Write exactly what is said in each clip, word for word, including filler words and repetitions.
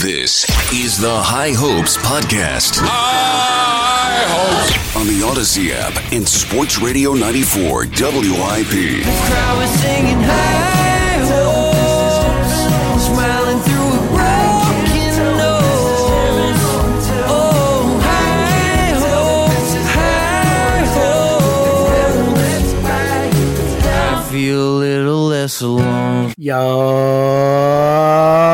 This is the High Hopes Podcast. High Hopes! On the Odyssey app and Sports Radio ninety-four W I P. The crowd was singing high hopes, smiling through a broken nose. Oh, high hopes, high hopes. I feel a little less alone. Yo.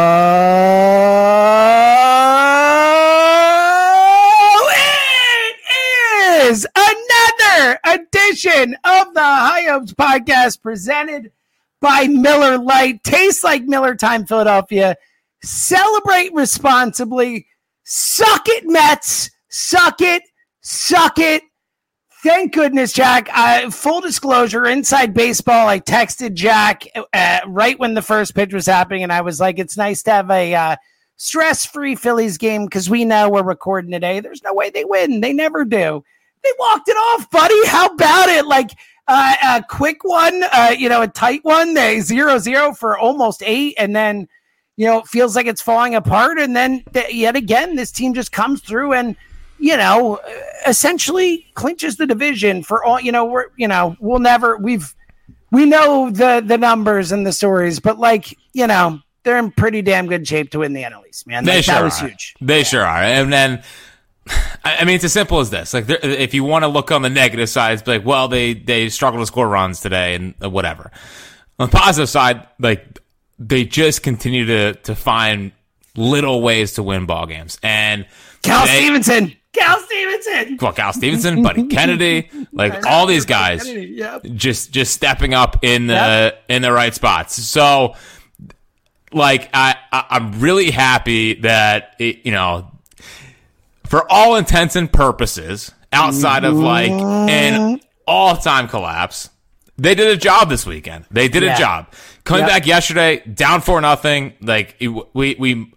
Edition of the High Hopes Podcast presented by Miller Lite. Tastes like Miller Time, Philadelphia. Celebrate responsibly. Suck it, Mets. Suck it. Suck it. Thank goodness, Jack. Uh, full disclosure, inside baseball, I texted Jack uh, right when the first pitch was happening, and I was like, it's nice to have a uh, stress-free Phillies game because we know we're recording today. There's no way they win. They never do. They walked it off, buddy. How about it? Like uh, a quick one, uh, you know, a tight one. They zero zero for almost eight, and then you know it feels like it's falling apart. And then th- yet again, this team just comes through and you know essentially clinches the division for all. You know, we're you know we'll never we've we know the the numbers and the stories, but like you know they're in pretty damn good shape to win the N L East, man. They Like, sure that was are. huge. They yeah. sure are, and then. I mean, it's as simple as this. Like, if you want to look on the negative side, it's like, well, they they struggled to score runs today and whatever. On the positive side, like they just continue to to find little ways to win ball games. And Cal they, Stevenson, Cal Stevenson, well, Cal Stevenson, Buddy Kennedy, like all these guys, yep. just just stepping up in the Yep. in the right spots. So, like, I, I I'm really happy that it, you know. For all intents and purposes, outside of like an all-time collapse, they did a job this weekend. They did Yeah. a job. Coming Yep. back yesterday, down for nothing. Like we we,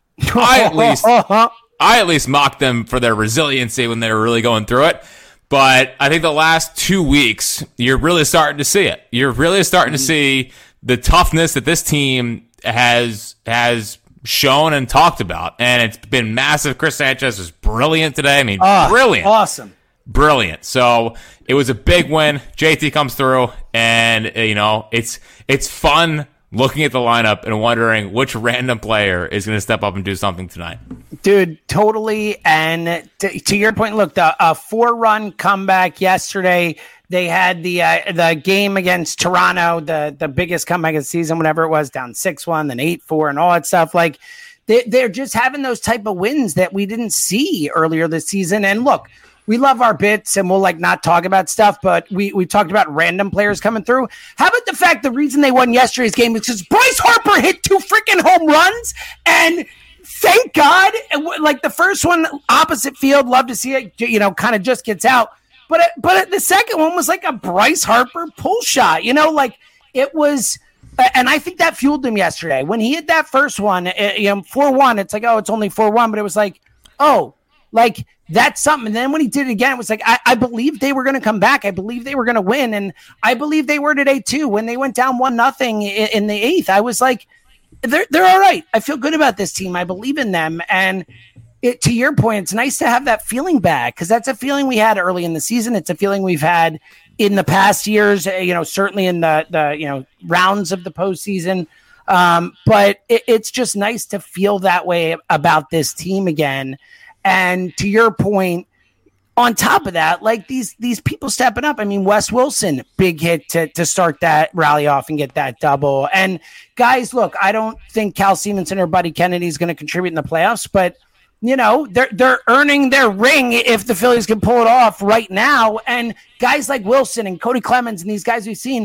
I at least I at least mocked them for their resiliency when they were really going through it. But I think the last two weeks, you're really starting to see it. You're really starting to see the toughness that this team has has. shown and talked about, and it's been massive. Chris Sanchez was brilliant today. I mean, Oh, brilliant. Awesome. Brilliant. So it was a big win. J T comes through, and, uh, you know, it's it's fun looking at the lineup and wondering which random player is going to step up and do something tonight. Dude, totally. And to, to your point, look, the a four-run comeback yesterday. They had the uh, the game against Toronto, the the biggest comeback of the season, whatever it was, down six one, then eight four, and all that stuff. Like, they, they're just having those type of wins that we didn't see earlier this season. And look, we love our bits, and we'll like not talk about stuff, but we we talked about random players coming through. How about the fact the reason they won yesterday's game is because Bryce Harper hit two freaking home runs, and thank God, like the first one opposite field, love to see it, you know, kind of just gets out. But it, but the second one was like a Bryce Harper pull shot, you know, like it was, and I think that fueled him yesterday. When he hit that first one, it, you know, four one, it's like, oh, it's only four one, but it was like, oh, like that's something. And then when he did it again, it was like, I, I believe they were going to come back. I believe they were going to win. And I believe they were today too. When they went down one nothing in, in the eighth, I was like, they're, they're all right. I feel good about this team. I believe in them. And It, to your point, it's nice to have that feeling back because that's a feeling we had early in the season. It's a feeling we've had in the past years, you know, certainly in the, the you know, rounds of the postseason. Um, but it, it's just nice to feel that way about this team again. And to your point, on top of that, like these these people stepping up. I mean, Wes Wilson, big hit to, to start that rally off and get that double. And guys, look, I don't think Cal Stevenson or Buddy Kennedy is going to contribute in the playoffs, but you know, they're they're earning their ring if the Phillies can pull it off right now. And guys like Wilson and Cody Clemens and these guys we've seen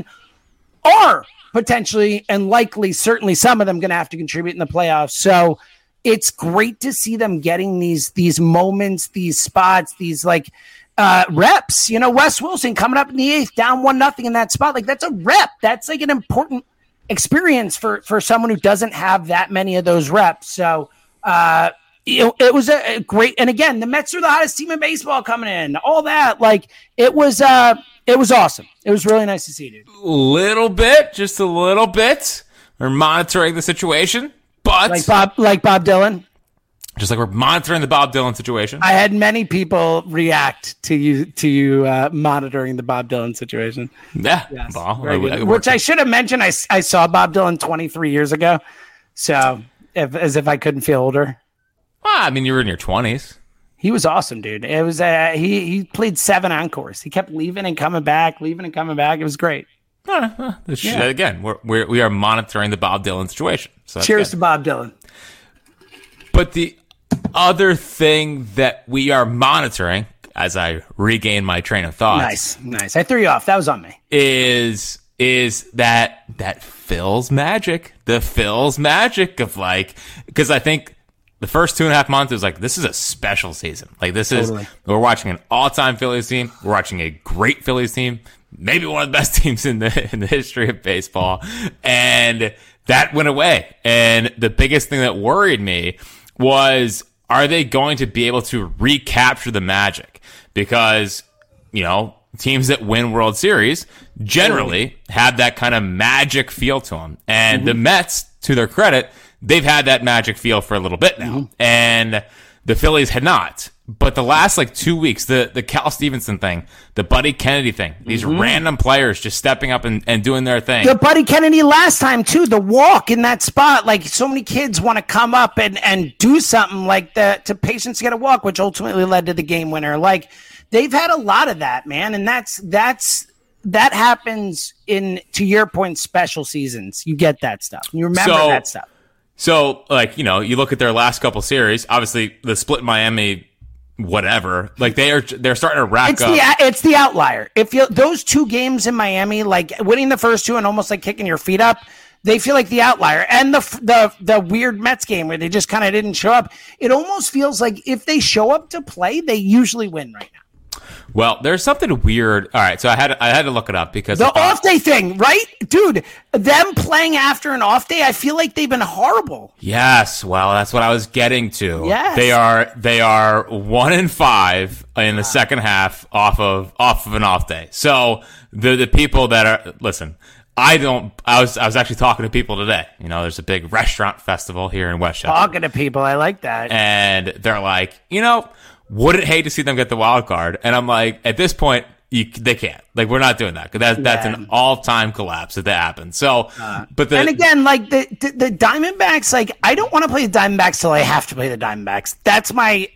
are potentially and likely, certainly some of them going to have to contribute in the playoffs. So it's great to see them getting these these moments, these spots, these like uh, reps. You know, Wes Wilson coming up in the eighth, down one nothing in that spot. Like that's a rep. That's like an important experience for for someone who doesn't have that many of those reps. So. uh It, it was a, a great, and again, the Mets are the hottest team in baseball coming in. All that, like it was, uh, it was awesome. It was really nice to see, dude. Little bit, just a little bit. We're monitoring the situation, but Like Bob, like Bob Dylan. Just like we're monitoring the Bob Dylan situation. I had many people react to you to you uh, monitoring the Bob Dylan situation. Yeah, yes, well, very I, good. I Which I should have mentioned. I, I saw Bob Dylan twenty-three years ago, so if, as if I couldn't feel older. Well, I mean, you were in your twenties. He was awesome, dude. It was uh, he he played seven encores. He kept leaving and coming back, leaving and coming back. It was great. Uh, uh, yeah. Again, we're, we're we are monitoring the Bob Dylan situation. So cheers to Bob Dylan. But the other thing that we are monitoring, as I regain my train of thought, nice, nice. I threw you off. That was on me. Is is that that Phil's magic? The Phil's magic of like, because I think the first two and a half months it was like, this is a special season. Like this totally. is we're watching an all-time Phillies team. We're watching a great Phillies team, maybe one of the best teams in the in the history of baseball, and that went away. And the biggest thing that worried me was, are they going to be able to recapture the magic? Because, you know, teams that win World Series generally have that kind of magic feel to them. And mm-hmm. the Mets, to their credit, they've had that magic feel for a little bit now. Mm-hmm. And the Phillies had not. But the last like two weeks, the, the Cal Stevenson thing, the Buddy Kennedy thing, these mm-hmm. random players just stepping up and, and doing their thing. The Buddy Kennedy last time too, the walk in that spot, like so many kids want to come up and, and do something like the to patience to get a walk, which ultimately led to the game winner. Like they've had a lot of that, man. And that's, that's, that happens in, to your point, special seasons. You get that stuff. You remember so, that stuff. So like, you know, you look at their last couple series, obviously the split in Miami, whatever, like they are they're starting to rack it's up. The, it's the outlier. If you those two games in Miami, like winning the first two and almost like kicking your feet up, they feel like the outlier. And the the the weird Mets game where they just kind of didn't show up, it almost feels like if they show up to play, they usually win right now. Well, there's something weird. All right, so I had I had to look it up because the off day thing, right, dude? Them playing after an off day, I feel like they've been horrible. Yes, well, that's what I was getting to. Yes. they are they are one and five in the wow. second half off of off of an off day. So the the people that are listen. I don't. I was. I was actually talking to people today. You know, there's a big restaurant festival here in Westchester. Talking to people, I like that. And they're like, you know, wouldn't hate to see them get the wild card. And I'm like, at this point, you, they can't. Like, we're not doing that because that's yeah. that's an all time collapse if that happens. So, uh, but the, and again, like the, the the Diamondbacks, like I don't want to play the Diamondbacks till I have to play the Diamondbacks. That's my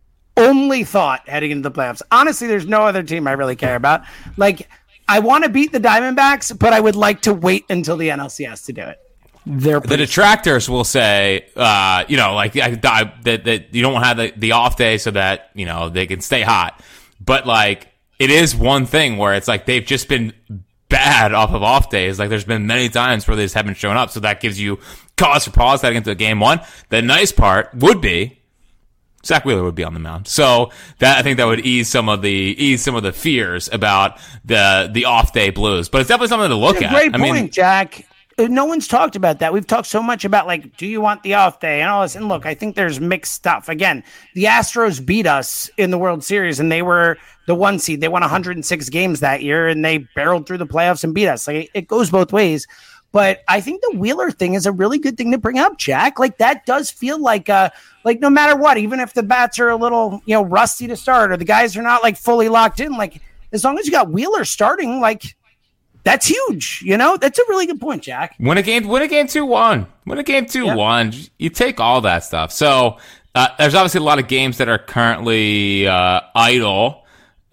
only thought heading into the playoffs. Honestly, there's no other team I really care about. Like. I want to beat the Diamondbacks, but I would like to wait until the N L C S to do it. They're the detractors will say, uh, you know, like I, I, that, that you don't have the, the off day so that, you know, they can stay hot. But like, it is one thing where it's like they've just been bad off of off days. Like there's been many times where they just haven't shown up. So that gives you cause for pause heading into game one. The nice part would be Zach Wheeler would be on the mound, so that I think that would ease some of the ease some of the fears about the the off day blues. But it's definitely something to look That's a at. Great I point, mean, Jack. No one's talked about that. We've talked so much about like, do you want the off day and all this? And look, I think there's mixed stuff. Again, the Astros beat us in the World Series, and they were the one seed. They won one hundred six games that year, and they barreled through the playoffs and beat us. Like it goes both ways. But I think the Wheeler thing is a really good thing to bring up, Jack. Like that does feel like uh like no matter what, even if the bats are a little, you know, rusty to start or the guys are not like fully locked in, like as long as you got Wheeler starting, like that's huge. You know, that's a really good point, Jack. Win a game, win a game two one. Win a game two one. Yep. You take all that stuff. So uh, there's obviously a lot of games that are currently uh, idle.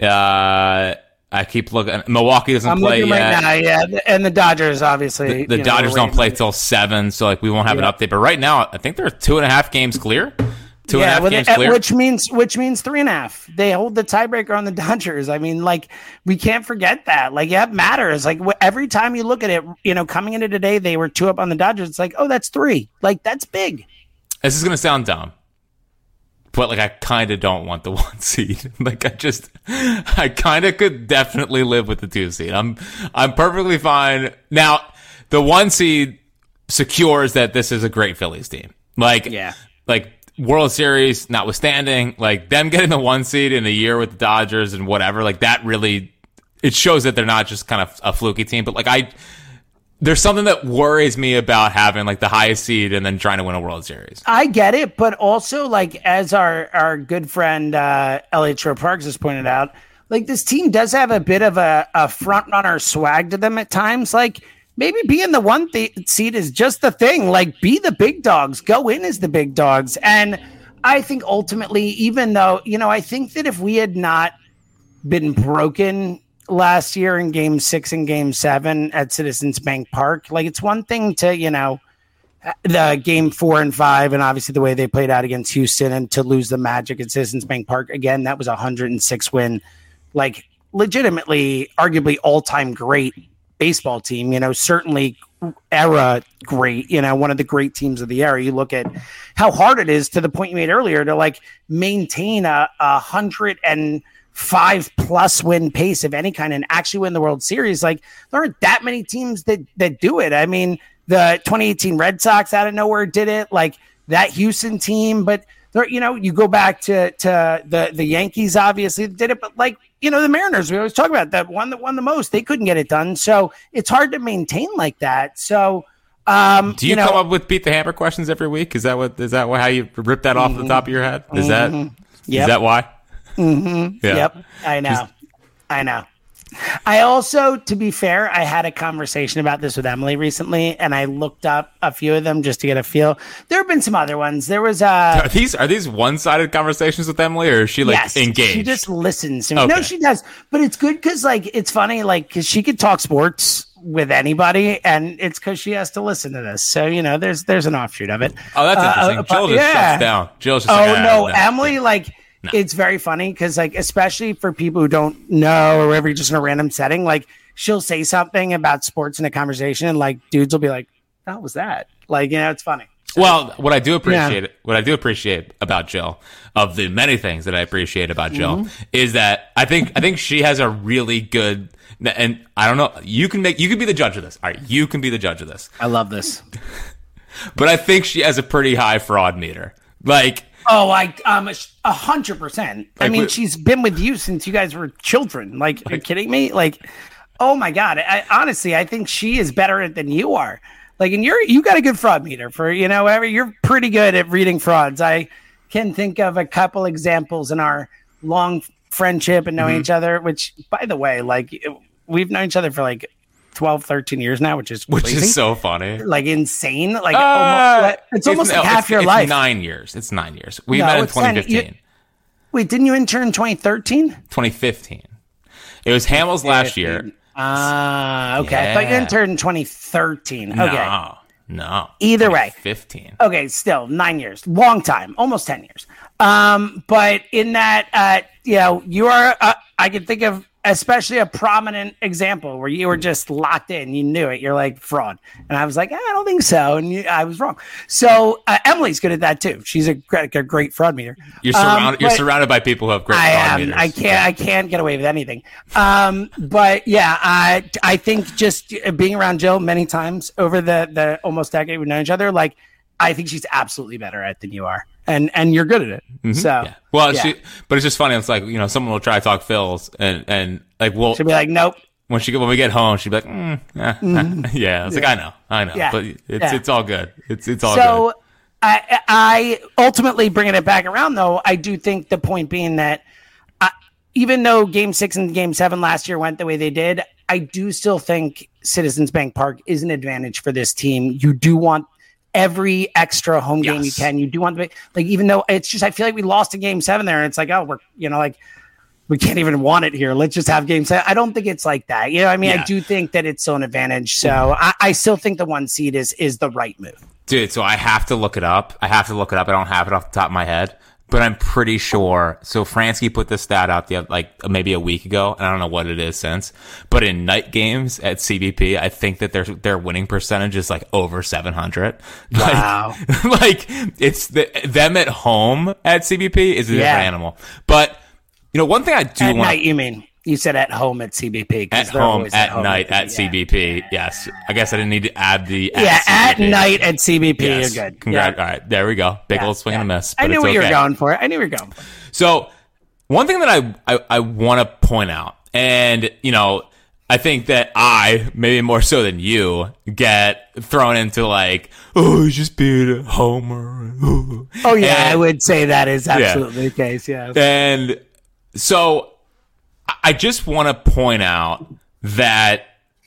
Uh I keep looking. Milwaukee doesn't I'm play looking yet. Right now, yeah, and the Dodgers obviously. The, the know, Dodgers don't play till seven, so like we won't have yeah. an update. But right now, I think they're two and a half games clear. Two yeah, and a half games it, clear, which means which means three and a half. They hold the tiebreaker on the Dodgers. I mean, like we can't forget that. Like that matters. Like wh- every time you look at it, you know, coming into today, they were two up on the Dodgers. It's like, oh, that's three. Like that's big. This is gonna sound dumb. But, like, I kind of don't want the one seed. Like, I just, I kind of could definitely live with the two seed. I'm, I'm perfectly fine. Now, the one seed secures that this is a great Phillies team. Like, yeah. like, World Series notwithstanding, like, them getting the one seed in a year with the Dodgers and whatever, like, that really, it shows that they're not just kind of a fluky team. But, like, I, there's something that worries me about having like the highest seed and then trying to win a World Series. I get it, but also like as our our good friend uh, Elliot Troparks has pointed out, like this team does have a bit of a, a front runner swag to them at times. Like maybe being the one th- seed is just the thing. Like be the big dogs, go in as the big dogs. And I think ultimately, even though, you know, I think that if we had not been broken last year in game six and game seven at Citizens Bank Park, like it's one thing to, you know, the game four and five, and obviously the way they played out against Houston, and to lose the Magic at Citizens Bank Park. Again, that was a one hundred six win, like legitimately, arguably all-time great baseball team, you know, certainly era great, you know, one of the great teams of the era. You look at how hard it is, to the point you made earlier, to like maintain a, a hundred and five plus win pace of any kind and actually win the World Series. Like there aren't that many teams that that do it. I mean, the twenty eighteen Red Sox out of nowhere did it, like that Houston team, but there, you know, you go back to to the the Yankees obviously did it, but like, you know, the Mariners, we always talk about that one that won the most, they couldn't get it done. So it's hard to maintain like that. So um do you, you know, come up with beat the hammer questions every week? Is that what is that what, how you rip that off mm-hmm. the top of your head? Is mm-hmm. that yep. is that why? Mm-hmm. Yeah. Yep. I know. Just, I know. I also, to be fair, I had a conversation about this with Emily recently, and I looked up a few of them just to get a feel. There have been some other ones. There was a. Uh, are these are these one-sided conversations with Emily, or is she like yes, engaged? She just listens to me. Okay. No, she does, but it's good because like it's funny, like because she could talk sports with anybody, and it's because she has to listen to this. So you know, there's there's an offshoot of it. Oh, that's interesting. Uh, Jill just yeah. shuts down. Jill just. Oh like, ah, no, no, Emily like. No. It's very funny because, like, especially for people who don't know or whatever, you're just in a random setting, like, she'll say something about sports in a conversation, and, like, dudes will be like, how was that? Like, you know, it's funny. So, well, what I do appreciate, yeah. what I do appreciate about Jill, of the many things that I appreciate about Jill, mm-hmm. is that I think I think she has a really good, and I don't know, you can make, you can be the judge of this. All right, you can be the judge of this. I love this. But I think she has a pretty high fraud meter. Like, oh, I um a hundred percent. I mean, she's been with you since you guys were children. Like, are you kidding me? Like, oh my god. I honestly, I think she is better at it than you are. Like, and you're you got a good fraud meter for you know. Every you're pretty good at reading frauds. I can think of a couple examples in our long friendship and knowing mm-hmm. each other. Which, by the way, like we've known each other for like twelve, thirteen years now, which is which crazy. is so funny, like insane. Like uh, almost, it's, it's almost like half it's, your it's life. Nine years. It's nine years. We no, met in twenty fifteen. You, wait, didn't you intern in twenty thirteen? twenty fifteen. It was Hamill's last year. Ah, uh, okay. Yeah. I thought you interned in twenty thirteen. Okay. No, no. Either way, fifteen. Okay, still nine years, long time, almost ten years. Um, but in that, uh, you know, you are. Uh, I can think of. Especially a prominent example where you were just locked in, you knew it. You're like fraud, and I was like, eh, I don't think so, and you, I was wrong. So uh, Emily's good at that too. She's a great, a great fraud meter. You're surrounded. Um, you're surrounded by people who have great I fraud am. meters. I can't. I can't get away with anything. Um, but yeah, I I think just being around Jill many times over the the almost decade we've known each other, like I think she's absolutely better at it than you are. And and you're good at it. Mm-hmm. So yeah. Well, yeah. she, but it's just funny. It's like, you know, someone will try to talk Phil's and, and like, we'll, she'll be like, nope. When she when we get home, she'll be like, mm, eh, mm-hmm. yeah. It's yeah. like, I know, I know, yeah. but it's yeah. it's all good. It's it's all so, good. So I I ultimately bringing it back around though. I do think the point being that I, even though Game Six and Game Seven last year went the way they did, I do still think Citizens Bank Park is an advantage for this team. You do want every extra home game yes. you can. You do want to, like, even though it's just, I feel like we lost a game seven there and it's like, oh, we're, you know, like we can't even want it here. Let's just have game seven. I don't think it's like that. You know, I mean, yeah. I do think that it's still an advantage. So I, I still think the one seed is, is the right move. Dude, so I have to look it up. I have to look it up. I don't have it off the top of my head, but I'm pretty sure. So Fransky put this stat out the like maybe a week ago, and I don't know what it is since. But in night games at C B P, I think that their their winning percentage is like over seven hundred. Wow! Like, like it's the, them at home at C B P is a yeah. different animal. But you know, one thing I do at want. Night, you mean? You said at home at C B P. At home at, at home night at, at C B P. Yeah. Yes. I guess I didn't need to add the at Yeah, C B P. At night at C B P. Yes. You're good. Congrats. Yeah. All right. There we go. Big yeah. old swing yeah. and a miss. I knew it's what okay. you were going for. I knew what you were going for. So one thing that I, I, I want to point out, and, you know, I think that I, maybe more so than you, get thrown into like, oh, he's just being a homer. Oh, yeah, and, I would say that is absolutely yeah. the case, yeah. And so I just want to point out that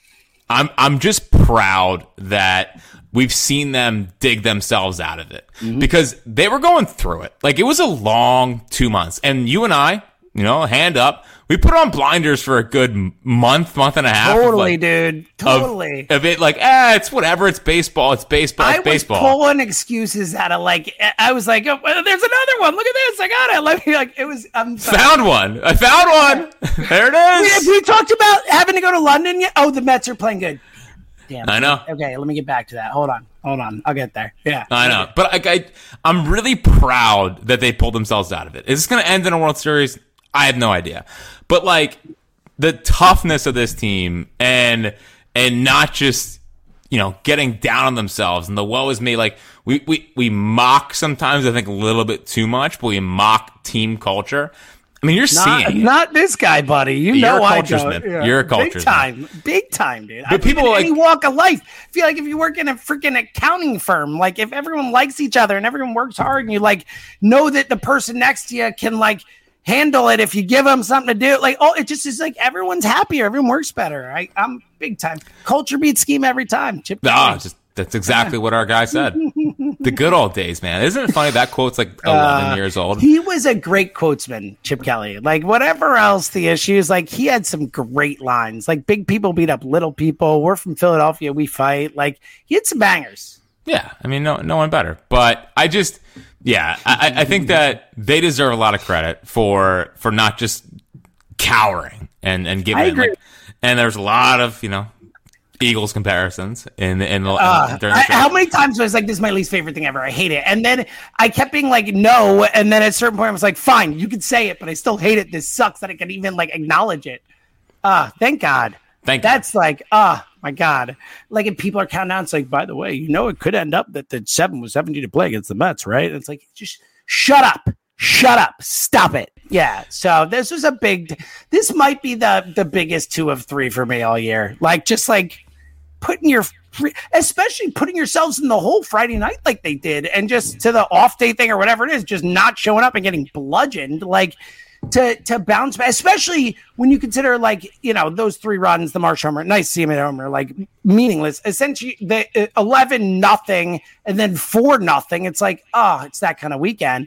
I'm I'm just proud that we've seen them dig themselves out of it mm-hmm. because they were going through it. Like, it was a long two months. And you and I, you know, hand up, we put on blinders for a good month, month and a half. Totally, like, dude. Totally. Of, of it, like, eh, it's whatever. It's baseball. It's baseball. It's I baseball. was pulling excuses out of, like, I was like, oh, there's another one. Look at this. I got it. Let me, like, it was, I'm sorry. Found one. I found one. There it is. We, we talked about having to go to London yet? Oh, the Mets are playing good. Damn. I know. Okay, let me get back to that. Hold on. Hold on. I'll get there. Yeah. I know. But I, I, I'm really proud that they pulled themselves out of it. Is this going to end in a World Series? I have no idea. But, like, the toughness of this team and and not just, you know, getting down on themselves and the woe is me. Like, we, we, we mock sometimes, I think, a little bit too much, but we mock team culture. I mean, you're not, seeing it. Not this guy, buddy. You You're know a I culture's don't. man. Yeah. You're a culture's Big time. Big time, dude. But I people in like any walk of life. I feel like if you work in a freaking accounting firm, like if everyone likes each other and everyone works hard and you like know that the person next to you can like handle it if you give them something to do, like, oh, it just is like everyone's happier. Everyone works better. I, I'm big time. Culture beats scheme every time. Chip Ah, just that's exactly what our guy said. The good old days, man. Isn't it funny that quote's like eleven uh, years old? He was a great quotesman, Chip Kelly. Like, whatever else the issues, like, he had some great lines. Like, big people beat up little people. We're from Philadelphia. We fight. Like, he had some bangers. Yeah. I mean, no, no one better. But I just, yeah, I, I think that they deserve a lot of credit for for not just cowering and, and giving I agree. Like, and there's a lot of, you know, Eagles comparisons in the in the, uh, during the I, how many times was like, this is my least favorite thing ever, I hate it, and then I kept being like, no, and then at a certain point I was like, fine, you can say it, but I still hate it. This sucks that I can even like acknowledge it. Ah, uh, thank God. Thank that's you. Like, ah, oh, my God. Like, if people are counting down, it's like, by the way, you know, it could end up that the seven was seventeen to play against the Mets, right? And it's like, just shut up. Shut up. Stop it. Yeah. So this was a big, this might be the the biggest two of three for me all year. Like, just like putting your, especially putting yourselves in the whole Friday night like they did, and just to the off day thing or whatever it is, just not showing up and getting bludgeoned, like to to bounce back, especially when you consider, like, you know, those three runs, the Marsh homer, nice to see him at homer, like meaningless. Essentially, the uh, eleven nothing and then four nothing. It's like, oh, it's that kind of weekend.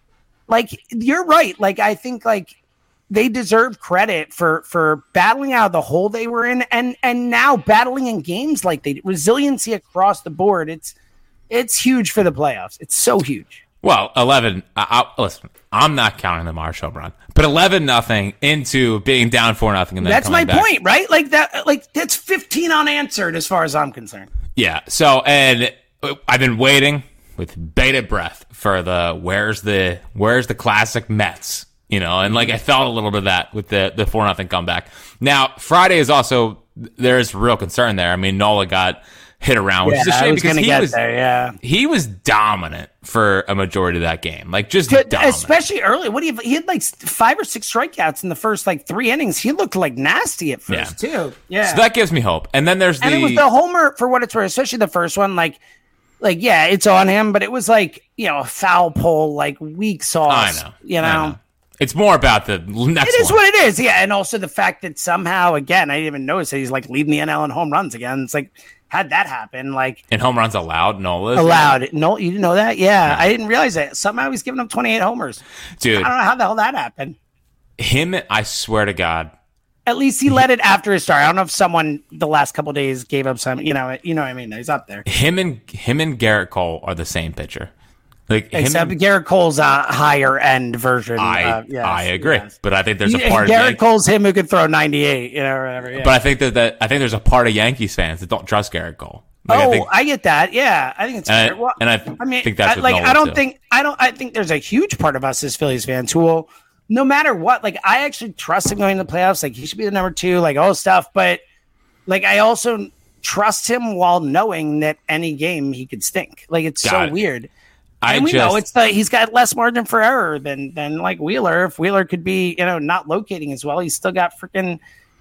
Like, you're right. Like, I think like they deserve credit for for battling out of the hole they were in, and and now battling in games like they did. Resiliency across the board. It's it's huge for the playoffs. It's so huge. Well, eleven. I, I, listen, I'm not counting the Marsh home run, but eleven nothing into being down four nothing, and then that's my back. point, right? Like that. Like that's fifteen unanswered as far as I'm concerned. Yeah. So, and I've been waiting with bated breath for the where's the where's the classic Mets. You know, and like I felt a little bit of that with the the four nothing comeback. Now Friday is also, there's real concern there. I mean, Nola got hit around, which yeah, is a shame because he was there, yeah. he was dominant for a majority of that game, like just dominant. Especially early. What do you? He had like five or six strikeouts in the first like three innings. He looked like nasty at first yeah. too. Yeah, so that gives me hope. And then there's and the it was the homer for what it's worth, especially the first one. Like, like yeah, it's on him, but it was like, you know, a foul pole, like weak sauce. I know, you know. I know. It's more about the next It is one. what it is, yeah. And also the fact that somehow, again, I didn't even notice that he's like leading the N L in home runs again. It's like, how'd that happen? Like, and home runs allowed, Nola allowed. No, you didn't know that? Yeah, no. I didn't realize that. Somehow he's giving up twenty-eight homers. Dude, I don't know how the hell that happened. Him, I swear to God. At least he led it after his start. I don't know if someone the last couple of days gave up some. You know, you know what I mean. He's up there. Him and him and Garrett Cole are the same pitcher. Like, except and, Garrett Cole's a higher end version. I uh, yes, I agree, yes. but I think there's a he, part. Garrett of Yan- Cole's him who could throw ninety-eight, you know, or whatever. Yeah. But I think that, that I think there's a part of Yankees fans that don't trust Garrett Cole. Like, oh, I, think, I get that. Yeah, I think it's and fair. I, Well, and I, I mean, think that's I, like Nolan I don't too. think I don't I think there's a huge part of us as Phillies fans who will, no matter what, like I actually trust him going to the playoffs. Like he should be the number two, like all stuff. But like I also trust him while knowing that any game he could stink. Like it's Got so it. weird. I and we just, know it's the he's got less margin for error than than like Wheeler. If Wheeler could be, you know, not locating as well, he's still got freaking,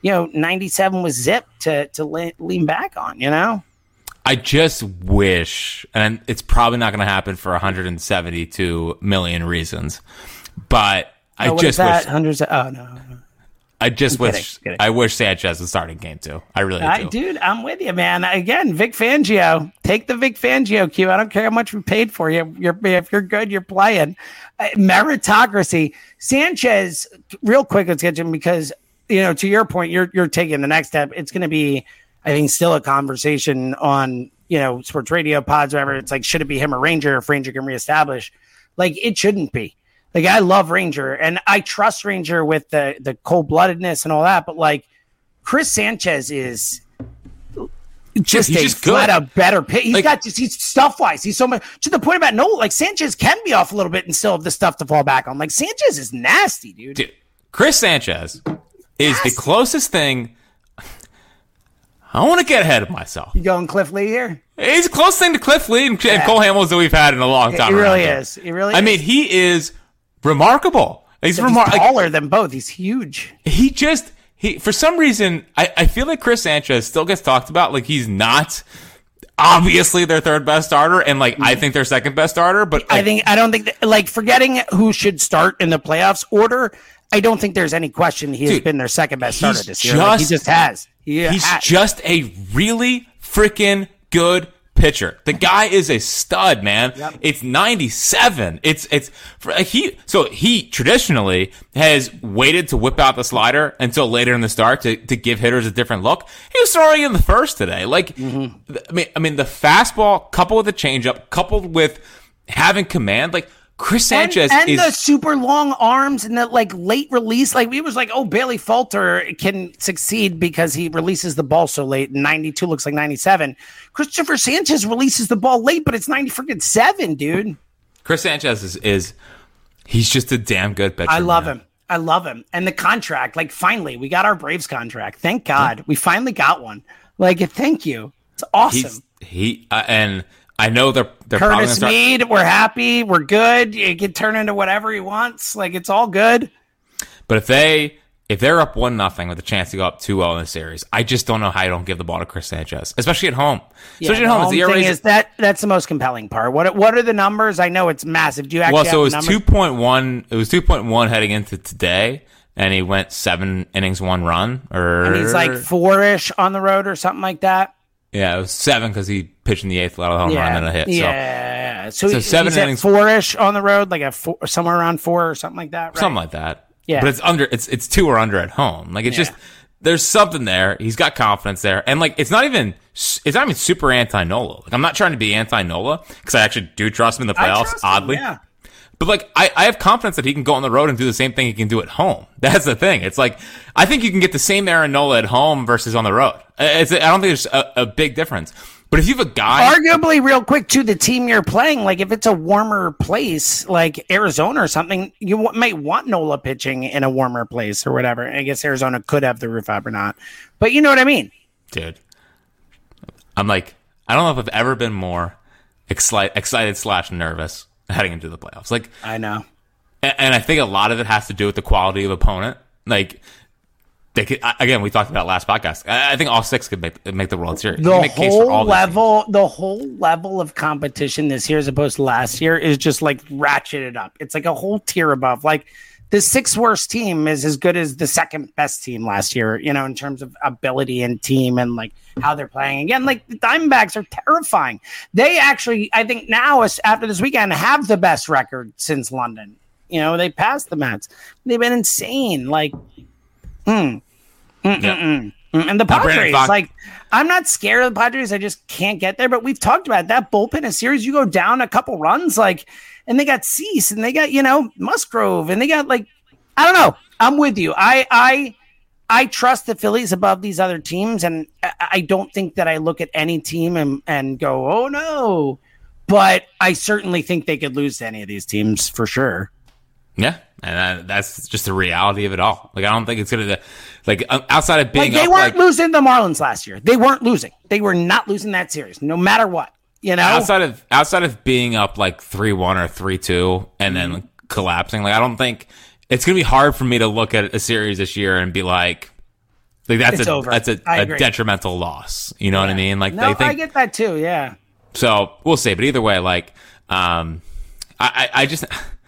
you know, ninety-seven was zip to to le- lean back on. You know. I just wish, and it's probably not going to happen for one hundred seventy-two million reasons, but I oh, what just is that? wish. Hundreds of, oh no. no. I just I'm wish kidding, kidding. I wish Sanchez was starting game too. I really I, do. Dude, I'm with you, man. Again, Vic Fangio. Take the Vic Fangio cue. I don't care how much we paid for you. You're, if you're good, you're playing. Uh, meritocracy. Sanchez, real quick, let's get to him because, you know, to your point, you're you're taking the next step. It's going to be, I think, still a conversation on, you know, sports radio pods, whatever. It's like, should it be him or Ranger if Ranger can reestablish? Like, it shouldn't be. Like, I love Ranger, and I trust Ranger with the, the cold-bloodedness and all that, but, like, Chris Sanchez is just He's a just good. flat-out better pick. He's Like, got just, he's stuff-wise. He's so much, to the point about, no, like, Sanchez can be off a little bit and still have the stuff to fall back on. Like, Sanchez is nasty, dude. Dude, Chris Sanchez is Nasty. the closest thing. I don't want to get ahead of myself. You going Cliff Lee here? He's the closest thing to Cliff Lee and, and Cole Hamels that we've had in a long time. He really around is. He really I is. mean, he is remarkable. He's, He's remar- taller than both. He's huge. like, he just he for some reason I, I feel like Chris Sanchez still gets talked about like he's not obviously their third best starter and like I think their second best starter, but like, I think I don't think that, like forgetting who should start in the playoffs order. I don't think there's any question he has Dude, been their second best starter he's this year. Like, he just- just has. He he's has. just a really freaking good pitcher. The guy is a stud, man. Yep. It's ninety-seven. It's it's for, like, he so he traditionally has waited to whip out the slider until later in the start to, to give hitters a different look. He was throwing in the first today. Like Mm-hmm. I mean I mean the fastball coupled with the changeup, coupled with having command, like Chris Sanchez and, and is the super long arms and the like late release. Like, it was like, oh, Bailey Falter can succeed because he releases the ball so late. And ninety-two looks like ninety-seven. Christopher Sanchez releases the ball late, but it's ninety freaking seven, dude. Chris Sanchez is, is he's just a damn good pitcher. I love man. him. I love him. And the contract, like, finally, we got our Braves contract. Thank God. Yeah. We finally got one. Like, thank you. It's awesome. He's, he uh, and I know they're they're probably Curtis gonna start- Mead, we're happy. We're good. It can turn into whatever he wants. Like, it's all good. But if they if they're up one nothing with a chance to go up two zero in the series, I just don't know how you don't give the ball to Chris Sanchez, especially at home. Yeah, especially at home, the the home thing is is that that's the most compelling part. What what are the numbers? I know it's massive. Do you actually well, so it was have two point one. It was two point one heading into today, and he went seven innings, one run, or and he's like four-ish on the road or something like that. Yeah, it was seven because he pitched in the eighth, allowed a home yeah. run and a hit. Yeah, so, so, so he, seven he's at innings, four-ish on the road, like a four, somewhere around four or something like that. Right? something like that. Yeah, but it's under. It's it's two or under at home. Like it's yeah. just there's something there. He's got confidence there, and like it's not even it's not even super anti Nola. Like I'm not trying to be anti Nola because I actually do trust him in the playoffs. Oddly, him, yeah. But like I, I have confidence that he can go on the road and do the same thing he can do at home. That's the thing. It's like I think you can get the same Aaron Nola at home versus on the road. It's I don't think there's a, a big difference. But if you have a guy, arguably, real quick to the team you're playing, like if it's a warmer place, like Arizona or something, you w- might want Nola pitching in a warmer place or whatever. I guess Arizona could have the roof up or not, but you know what I mean, dude. I'm like, I don't know if I've ever been more excited, excited slash nervous heading into the playoffs. Like I know, and, and I think a lot of it has to do with the quality of opponent. Like. They could, again, we talked about last podcast. I think all six could make make the World Series. the make case for all whole level, the whole level of competition this year, as opposed to last year, is just like ratcheted up. It's like a whole tier above. Like the sixth worst team is as good as the second best team last year. You know, in terms of ability and team and like how they're playing. Again, like the Diamondbacks are terrifying. They actually, I think now after this weekend, have the best record since London. You know, they passed the Mets. They've been insane. Like. Hmm. Yeah. And the Padres, like, I'm not scared of the Padres. I just can't get there. But we've talked about it. That bullpen is serious. You go down a couple runs, like, and they got Cease and they got, you know, Musgrove and they got like, I don't know. I'm with you. I, I, I trust the Phillies above these other teams. And I, I don't think that I look at any team and, and go, oh no, but I certainly think they could lose to any of these teams for sure. Yeah, and uh, that's just the reality of it all. Like, I don't think it's going to, like, outside of being like, they up, weren't like, losing the Marlins last year. They weren't losing. They were not losing that series, no matter what. You know, outside of outside of being up like three one or three two and then like, collapsing. Like, I don't think it's going to be hard for me to look at a series this year and be like, Like that's It's a over. that's a, I a agree. detrimental loss. You know what I mean? Like No, they think I get that too. Yeah. so. We'll see, but either way, like um, I I, I just.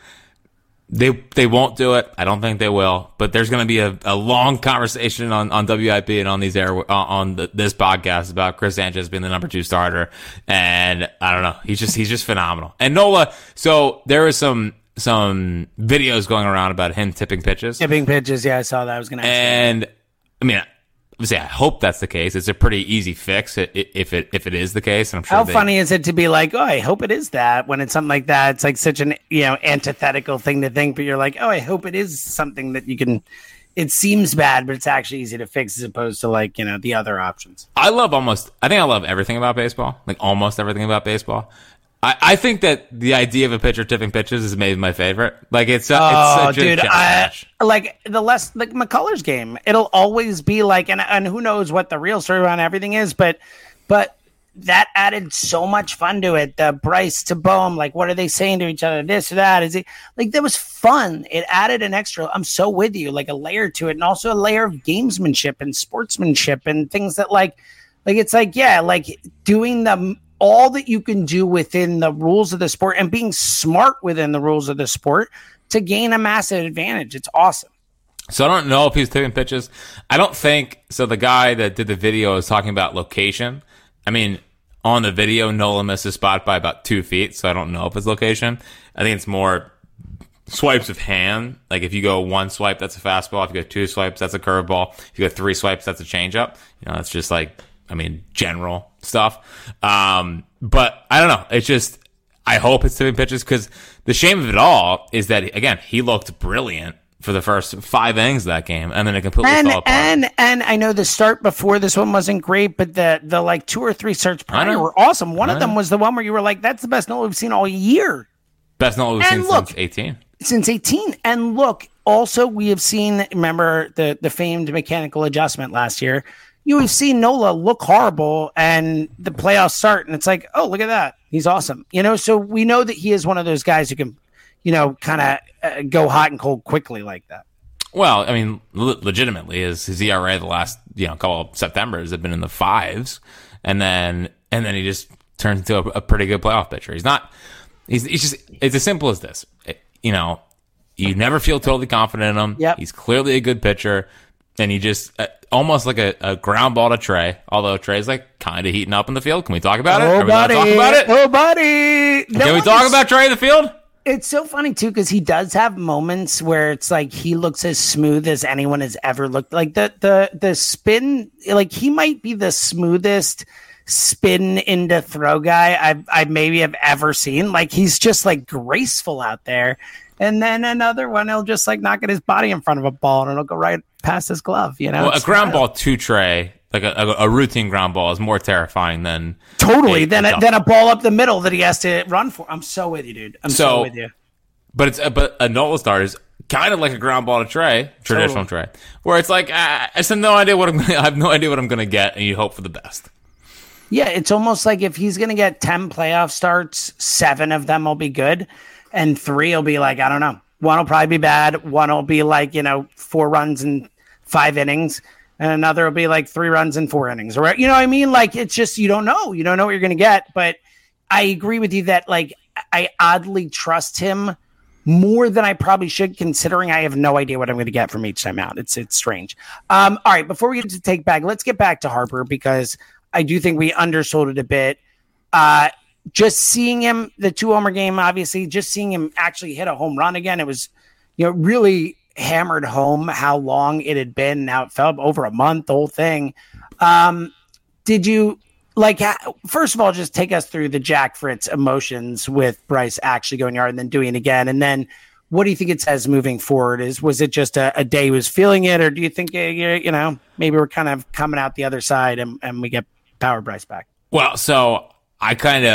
They they won't do it. I don't think they will. But there's going to be a, a long conversation on, on W I P and on these air on the, this podcast about Chris Sanchez being the number two starter. And I don't know. He's just he's just phenomenal. And Nola. So there was some some videos going around about him tipping pitches. Tipping pitches. Yeah, I saw that. I was going to ask And you. I mean, say I hope that's the case. It's a pretty easy fix if it if it is the case. And I'm sure. How they, funny is it to be like, oh, I hope it is that when it's something like that? It's like such an you know antithetical thing to think, but you're like, oh, I hope it is something that you can. It seems bad, but it's actually easy to fix as opposed to like you know the other options. I love almost. I think I love everything about baseball. Like almost everything about baseball. I, I think that the idea of a pitcher tipping pitches is maybe my favorite. Like it's, a, Oh, it's such dude, a chess I, match. like the less like McCullers game. It'll always be like, and and who knows what the real story around everything is, but but that added so much fun to it. The Bryce to Bohm, like what are they saying to each other? This or that? Is it like that was fun? It added an extra. I'm so with you, like a layer to it, and also a layer of gamesmanship and sportsmanship and things that like like it's like yeah, like doing the. all that you can do within the rules of the sport and being smart within the rules of the sport to gain a massive advantage. It's awesome. So I don't know if he's tipping pitches. I don't think so. The guy that did the video is talking about location. I mean, on the video, Nola missed his spot by about two feet. So I don't know if it's location. I think it's more swipes of hand. Like if you go one swipe, that's a fastball. If you go two swipes, that's a curveball. If you go three swipes, that's a changeup. You know, it's just like, I mean, general stuff. Um, but I don't know. It's just, I hope it's tipping pitches because the shame of it all is that, again, he looked brilliant for the first five innings of that game, and then it completely And fell apart. and and I know the start before this one wasn't great, but the the like two or three starts prior know. were awesome. One I of them know. was the one where you were like, "That's the best Nola we've seen all year Best Nola we've and seen look- since eighteen. since eighteen." And look, also we have seen. Remember the the famed mechanical adjustment last year. You have seen Nola look horrible and the playoffs start, and it's like, oh, look at that. He's awesome. You know, so we know that he is one of those guys who can, you know, kind of uh, go hot and cold quickly like that. Well, I mean, le- legitimately, his, his E R A the last you know couple of Septembers have been in the fives, and then and then he just turns into a, a pretty good playoff pitcher. He's not. He's, he's just. It's as simple as this. It- you know, you never feel totally confident in him. Yep. He's clearly a good pitcher, and he just uh, almost like a, a ground ball to Trey. Although Trey's like kind of heating up in the field. Can we talk about it? Oh, Are we allowed to buddy. talk about it? Oh, buddy. No, Can we talk it's- about Trey in the field? It's so funny too because he does have moments where it's like he looks as smooth as anyone has ever looked. Like the the the spin, like he might be the smoothest spin into throw guy I've I maybe have ever seen. Like he's just like graceful out there. And then another one, he'll just like knock at his body in front of a ball and it'll go right past his glove. You know, Well, a It's ground wild. ball to Trey, like a, a, a routine ground ball, is more terrifying than Totally. a- Then a a, dump. then a ball up the middle that he has to run for. I'm so with you, dude. I'm so, So- with you. But it's but a Nola start is kind of like a ground ball to Trey, traditional Trey, where it's like ah, I just have no idea what I'm gonna, I have no idea what I'm gonna get, and you hope for the best. Yeah, it's almost like if he's going to get ten playoff starts, seven of them will be good, and three will be like, I don't know. One will probably be bad. One will be like, you know, four runs in five innings, and another will be like three runs in four innings. Or, you know what I mean? Like, it's just, you don't know. You don't know what you're going to get. But I agree with you that, like, I oddly trust him more than I probably should, considering I have no idea what I'm going to get from each time out. It's it's strange. Um, all right, before we get to take back, let's get back to Harper because I do think we undersold it a bit. Uh, just seeing him, the two homer game, obviously, just seeing him actually hit a home run again, it was, you know, really hammered home how long it had been. Now it felt over a month, the whole thing. Um, did you like? ha- First of all, just take us through the Jack Fritz emotions with Bryce actually going yard and then doing it again, and then what do you think it says moving forward? Is was it just a, a day he was feeling it, or do you think uh, you you know maybe we're kind of coming out the other side and, and we get Power Bryce back? Well, so I kind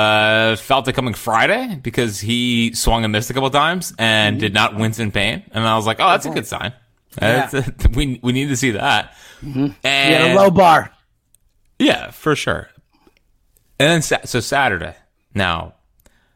of felt it coming Friday because he swung and missed a couple times and did not wince in pain, and I was like, oh, that's a good sign. Yeah. That's a- we we need to see that. You had And a low bar. yeah, for sure. And then sa- so Saturday. Now,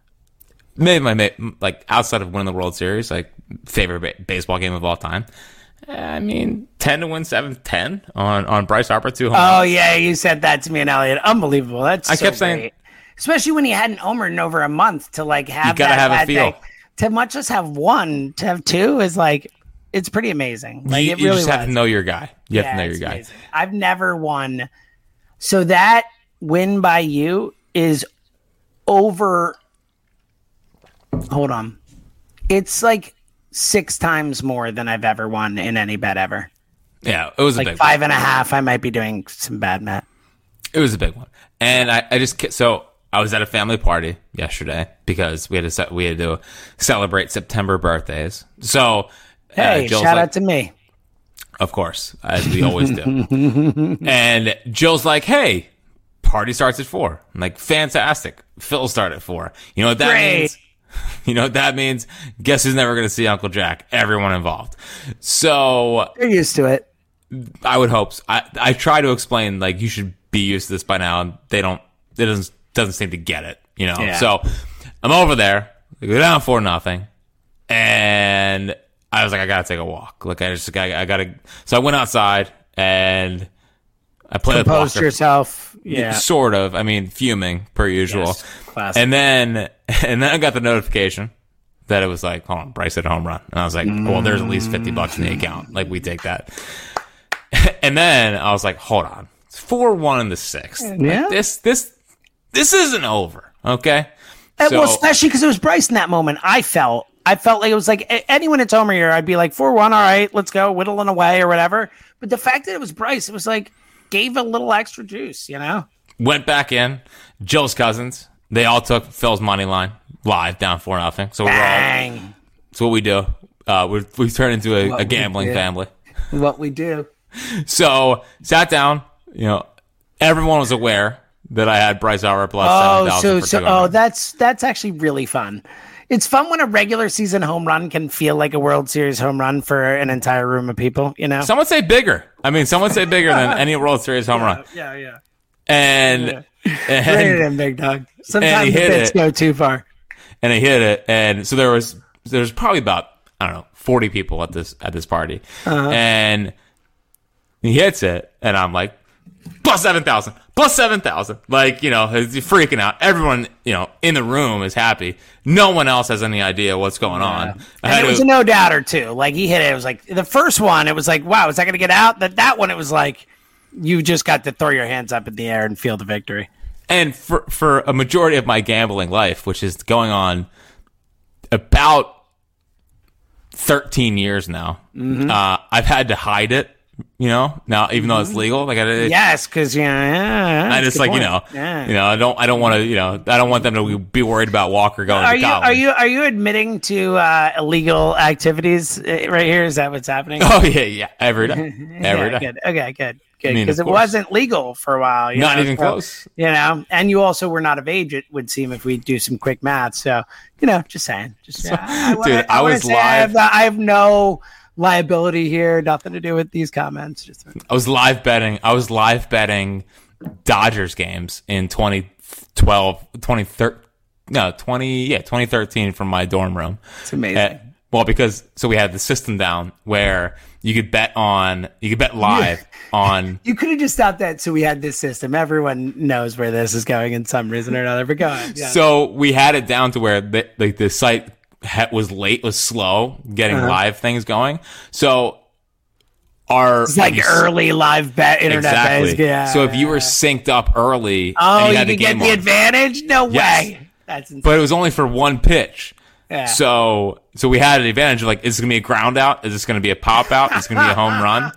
maybe my ma- like outside of winning the World Series, like favorite ba- baseball game of all time. I mean, ten to win seven ten on, on Bryce Harper, two home Oh, runs. yeah, you said that to me and Elliot. Unbelievable. That's I so kept saying- great. Especially when he hadn't homered in over a month to, like, have You gotta that have a bad feel. day. To much just have one, to have two is, like, it's pretty amazing. Like, you it you really just have was. to know your guy. You Yeah, have to know your it's guy. amazing. I've never won. So that win by you is over. Hold on. It's like six times more than I've ever won in any bet ever. Yeah, it was a Like big five one. and a half. I might be doing some bad math. It was a big one. And I, I just, ki- so I was at a family party yesterday because we had to, ce- we had to celebrate September birthdays. So, Hey, uh, Jill's shout like, out to me. Of course, as we always do. And Jill's like, hey, party starts at four. I'm like, fantastic. Phil start at four. You know what that Great. means? You know what that means? Guess who's never going to see Uncle Jack? Everyone involved. So You're used to it. I would hope so. I, I try to explain, like, you should be used to this by now. And they don't, it doesn't, doesn't seem to get it, you know? Yeah. So I'm over there. We go down four nothing. And I was like, I got to take a walk. Like, I just, I, I got to, so I went outside and I played with Post Walker. yourself. Yeah. Sort of. I mean, fuming per usual. Yes, classic. And then, and then I got the notification that it was like, hold on, Bryce hit a home run. And I was like, well, there's at least fifty bucks in the account. Like, we take that. And then I was like, hold on. It's four one in the sixth. Like, Yeah. this, this, this isn't over. Okay. And, So- well, especially because it was Bryce in that moment. I felt, I felt like it was like a- anyone at Tomer here, I'd be like four one. All right, let's go, whittling away or whatever. But the fact that it was Bryce, it was like gave a little extra juice, you know. Went back in. Jill's cousins, they all took Phil's money line live down four nothing. So we're all, Bang, that's what we do. Uh, we we turned into a, What a we gambling do. family. what we do. So sat down. You know, everyone was aware that I had Bryce Harper plus Oh, seven so thousand for so two oh, hundred. that's that's actually really fun. It's fun when a regular season home run can feel like a World Series home run for an entire room of people. You know. Some would say bigger. I mean, some would say bigger than any World Series home run. Yeah, yeah. And Bring it and, in, big dog. Sometimes he the hit bits it. go too far. and he hit it. And so there was there was probably about I don't know forty people at this at this party, Uh-huh. and he hits it, and I'm like plus seven thousand, plus seven thousand. Like, you know, he's freaking out. Everyone, you know, in the room is happy. No one else has any idea what's going on. I And had it was to- a no doubter too. Like he hit it. It was like the first one. It was like, wow, is that going to get out? That that one, it was like you just got to throw your hands up in the air and feel the victory. And for for a majority of my gambling life, which is going on about thirteen years now, Mm-hmm. uh, I've had to hide it. You know, now even though it's legal, like I, Yes, because you know, yeah, I that's a just good like you point. know, Yeah. you know, I don't, I don't want to, you know, I don't want them to be worried about Walker going Are to you college. are you are you admitting to uh, illegal activities uh, right here? Is that what's happening? Oh yeah, yeah, every day, every yeah, day. good. Okay, good, good. I mean, Because of it course. wasn't legal for a while. You Not know, even so, close. You know, and you also were not of age. It would seem if we do some quick math. So you know, just saying. Just yeah, I wanna, Dude, I wanna was say I have, live- I have no liability here. Nothing to do with these comments. Just I was live betting. I was live betting Dodgers games in twenty twelve, twenty thirteen. No, twenty yeah, twenty thirteen from my dorm room. it's amazing. Uh, well, because so we had the system down where you could bet on, you could bet live on. You could have just stopped that. So we had this system. Everyone knows where this is going in some reason or another. But go on. Yeah. So we had it down to where the, like the site ha- was late, was slow getting Uh-huh. live things going. So our It's like early live bet internet exactly. based. Yeah. So if you were synced up early, oh, and you you had the could get game the on, advantage. No Yes. way. That's insane. but it was only for one pitch. Yeah. So so we had an advantage of like, is this gonna be a ground out? Is this gonna be a pop out? Is this gonna be a home run?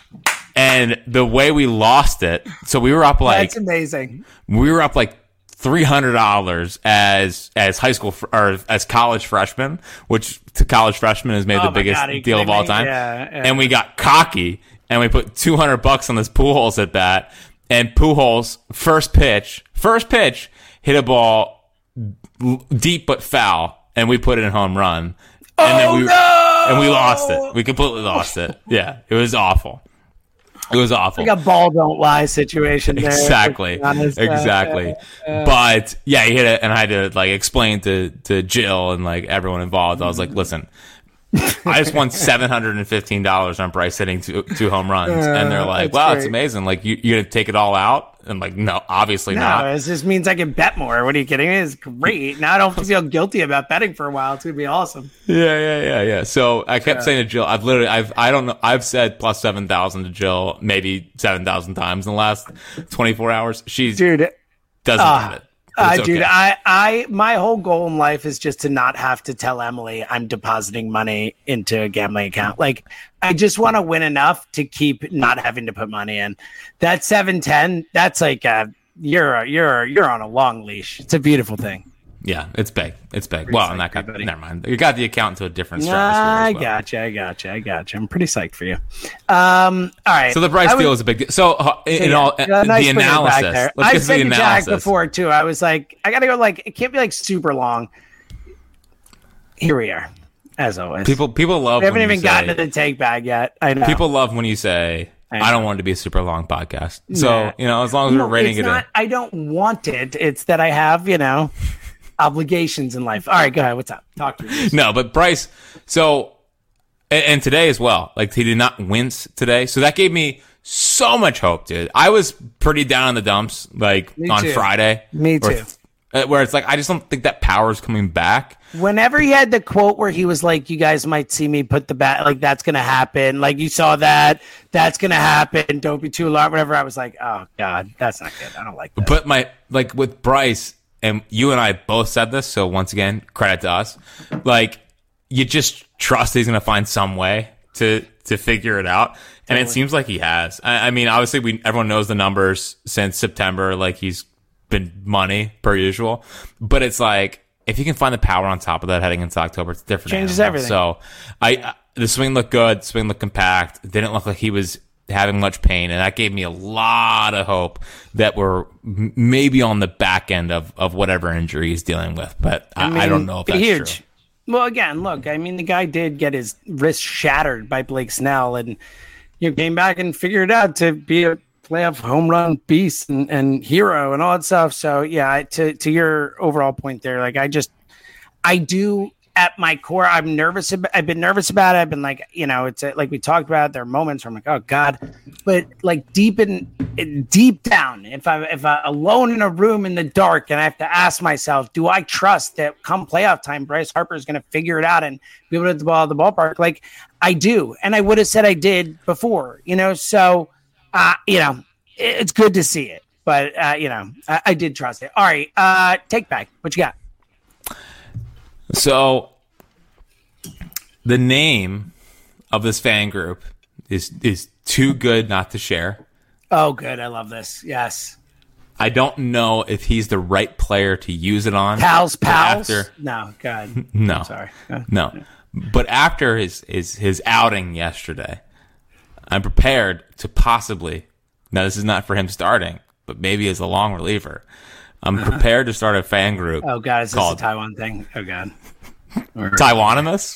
And the way we lost it, so we were up like That's amazing. we were up like three hundred dollars as as high school fr- or as college freshmen, which to college freshmen has made Oh the my biggest God, are you deal of kidding all me? time. Yeah, yeah. And we got cocky and we put two hundred bucks on this Pujols at bat, and Pujols first pitch, first pitch hit a ball l- deep but foul, and we put it in home run. And Oh, we no! and we lost it. We completely lost it. Yeah, it was awful. It was awful. Like a ball don't lie situation there. Exactly. to be honest. Uh, Exactly. But yeah, he hit it, and I had to like explain to to Jill and like everyone involved. I was like, listen, I just won seven hundred and fifteen dollars on Bryce hitting two, two home runs, uh, and they're like, "Wow, great. It's amazing! Like, you you gonna take it all out?" And like, no, obviously no, not. It just means I can bet more. What are you kidding me? It's great. Now I don't feel guilty about betting for a while. It's gonna be awesome. Yeah, yeah, yeah, yeah. So I kept yeah. saying to Jill, I've literally, I've, I don't know, I've said plus seven thousand to Jill maybe seven thousand times in the last twenty four hours. She's dude doesn't uh, get it. Uh, okay. Dude, I, I, my whole goal in life is just to not have to tell Emily I'm depositing money into a gambling account. Like, I just want to win enough to keep not having to put money in. That seven ten, that's like a, you're a, you're you're on a long leash. It's a beautiful thing. Yeah, it's big. It's big. Pretty well, psyched, and that got, buddy. never mind. You got the account to a different stratosphere. I as well. gotcha. I gotcha. I gotcha. I'm pretty psyched for you. Um, all right. So the Bryce deal was a big deal. So, uh, in, so, in yeah, all, uh, nice the analysis. Let's I get to said the to Jack analysis. before too. I was like, I gotta go. Like, it can't be like super long. Here we are, as always. People, people love. We haven't when even you gotten say, to the take bag yet. I know. People love when you say, I, I don't want it to be a super long podcast. So, nah. you know, as long as no, we're rating it's it not, in. I don't want it. It's that I have, you know, obligations in life. All right, go ahead. What's up? Talk to me. No, but Bryce, so, and, and today as well, like he did not wince today. So that gave me so much hope, dude. I was pretty down in the dumps, like Me on too. Friday. Me where, too. uh, Where it's like, I just don't think that power's coming back. Whenever he had the quote where he was like, you guys might see me put the bat, like that's going to happen. Like you saw that, that's going to happen. Don't be too alarmed. Whatever. I was like, oh God, that's not good. I don't like that. But my, like with Bryce, and you and I both said this, so once again, credit to us. Like, you just trust he's going to find some way to to figure it out, and totally. It seems like he has. I, I mean, obviously, we everyone knows the numbers since September. Like, he's been money per usual, but it's like if you can find the power on top of that heading into October, it's different. Changes animal. everything. So, I, I the swing looked good. Swing looked compact. It didn't look like he was having much pain, and that gave me a lot of hope that we're maybe on the back end of, of whatever injury he's dealing with. But I, I, mean, I don't know if that's huge. true. Well, again, look, I mean, the guy did get his wrist shattered by Blake Snell, and you know, came back and figured out to be a playoff home run beast and, and hero and all that stuff. So, yeah, to to your overall point there, like I just, I do. At my core, I'm nervous. About, I've been nervous about it. I've been like, you know, it's a, like we talked about. There are moments where I'm like, oh God, but like deep in, deep down, if I'm if I'm alone in a room in the dark and I have to ask myself, do I trust that come playoff time, Bryce Harper is going to figure it out and be able to hit the ball at the ballpark? Like I do, and I would have said I did before, you know. So, uh, you know, it, it's good to see it, but uh, you know, I, I did trust it. All right, uh, take back. What you got? So, the name of this fan group is is Too Good Not to Share. Oh, good. I love this. Yes. I don't know if he's the right player to use it on. Pals, pals? After, no, God. No. I'm sorry. Uh, no. But after his, his, his outing yesterday, I'm prepared to possibly, now this is not for him starting, but maybe as a long reliever, I'm prepared to start a fan group. Oh, God. Is this called a Taiwan thing? Oh, God. Taiwanimous?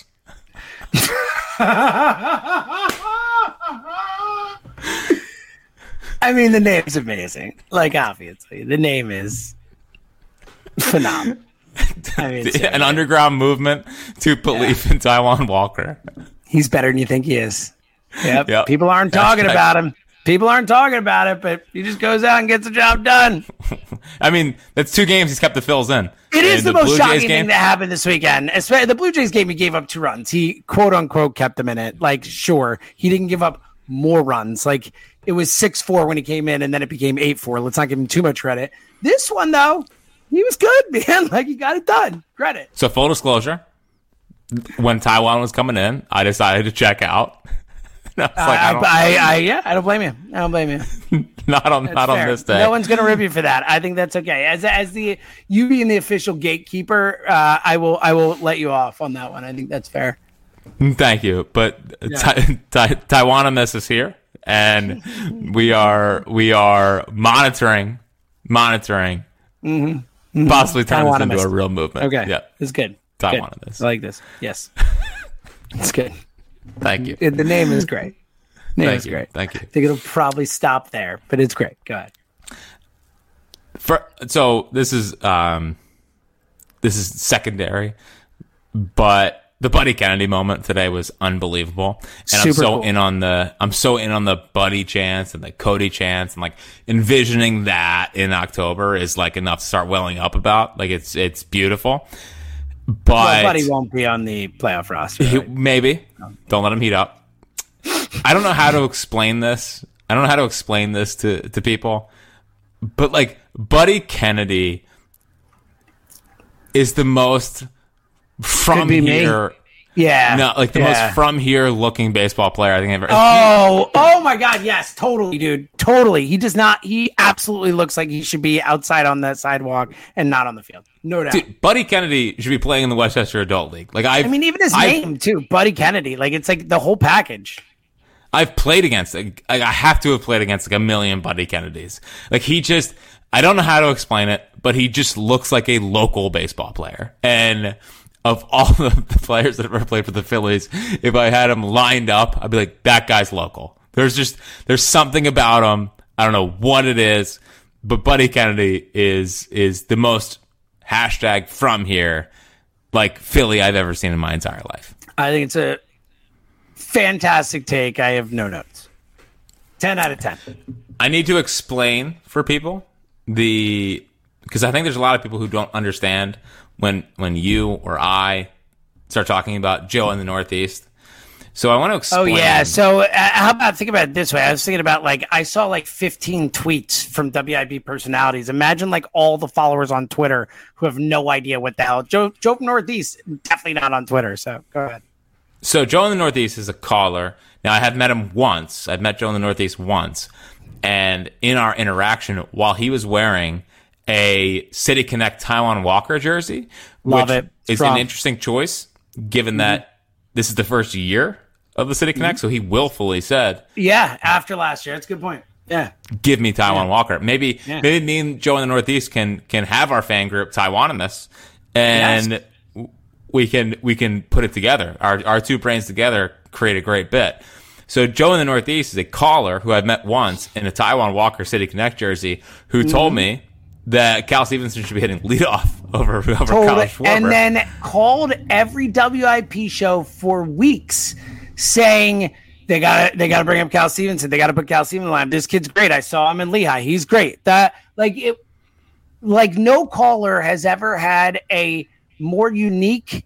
I mean, the name's amazing. Like, obviously. The name is phenomenal. I mean, An right. underground movement to believe yeah. in Taiwan Walker. He's better than you think he is. Yep. yep. People aren't talking Hashtag. about him. People aren't talking about it, but he just goes out and gets the job done. I mean, that's two games he's kept the Phils in. It is the, the most Blue shocking Jays thing that happened this weekend. Especially the Blue Jays game, he gave up two runs. He, quote unquote, kept them in it. Like, sure, he didn't give up more runs. Like, it was six four when he came in, and then it became eight four. Let's not give him too much credit. This one, though, he was good, man. Like, he got it done. Credit. So, full disclosure, when Taiwan was coming in, I decided to check out. I, like, I, I, I, I, yeah, I don't blame you. I don't blame you. not on, that's not fair. on this day. No one's gonna rip you for that. I think that's okay. As as the you being the official gatekeeper, uh, I will I will let you off on that one. I think that's fair. Thank you. But yeah. ta- ta- Taiwanimous is here, and we are we are monitoring monitoring, mm-hmm. Mm-hmm. possibly turn this into a real movement. Okay, yeah, it's good. Taiwanimous. I like this. Yes, it's good. Thank you. The name is great. Name Thank is you. great. Thank you. I think it'll probably stop there, but it's great. Go ahead. For, so this is um, this is secondary, but the Buddy Kennedy moment today was unbelievable, and Super I'm so cool. in on the I'm so in on the Buddy chants and the Cody chants, and like envisioning that in October is like enough to start welling up about. Like it's it's beautiful, but well, Buddy won't be on the playoff roster. He, right? Maybe don't let him heat up. I don't know how to explain this. I don't know how to explain this to to people, but like Buddy Kennedy is the most from here. Me. Yeah. No, like the yeah. most from here looking baseball player I think I've ever. Oh, oh my God. Yes, totally, dude. Totally. He does not, he absolutely looks like he should be outside on that sidewalk and not on the field. No doubt. Dude, Buddy Kennedy should be playing in the Westchester Adult League. Like I've, I mean, even his I've, name too, Buddy Kennedy. Like it's like the whole package. I've played against, like, I have to have played against like a million Buddy Kennedys. Like he just, I don't know how to explain it, but he just looks like a local baseball player. And of all the players that have ever played for the Phillies, if I had him lined up, I'd be like, that guy's local. There's just, there's something about him. I don't know what it is, but Buddy Kennedy is, is the most hashtag from here, like Philly I've ever seen in my entire life. I think it's a fantastic take. I have no notes. ten out of ten. I need to explain for people the, because I think there's a lot of people who don't understand when when you or I start talking about Joe in the Northeast. So I want to explain. Oh, yeah. So uh, how about, think about it this way. I was thinking about, like, I saw like fifteen tweets from W I P personalities. Imagine like all the followers on Twitter who have no idea what the hell. Joe, Joe from Northeast, definitely not on Twitter. So go ahead. So Joe in the Northeast is a caller. Now, I had met him once. I'd met Joe in the Northeast once. And in our interaction, while he was wearing a City Connect Taijuan Walker jersey, Love which it. is Strong. an interesting choice, given mm-hmm. that this is the first year of the City Connect. Mm-hmm. So he willfully said, yeah, after last year. That's a good point. Yeah. Give me Taijuan yeah. Walker. Maybe yeah. maybe me and Joe in the Northeast can can have our fan group Taiwanimous, and yes. we can we can put it together. Our our two brains together create a great bit. So Joe in the Northeast is a caller who I've met once in a Taijuan Walker City Connect jersey who mm-hmm. told me that Cal Stevenson should be hitting leadoff over, over Kyle Schwarber. And then called every W I P show for weeks saying they gotta they gotta bring up Cal Stevenson. They gotta put Cal Stevenson on. This kid's great. I saw him in Lehigh. He's great. That like it like no caller has ever had a more unique,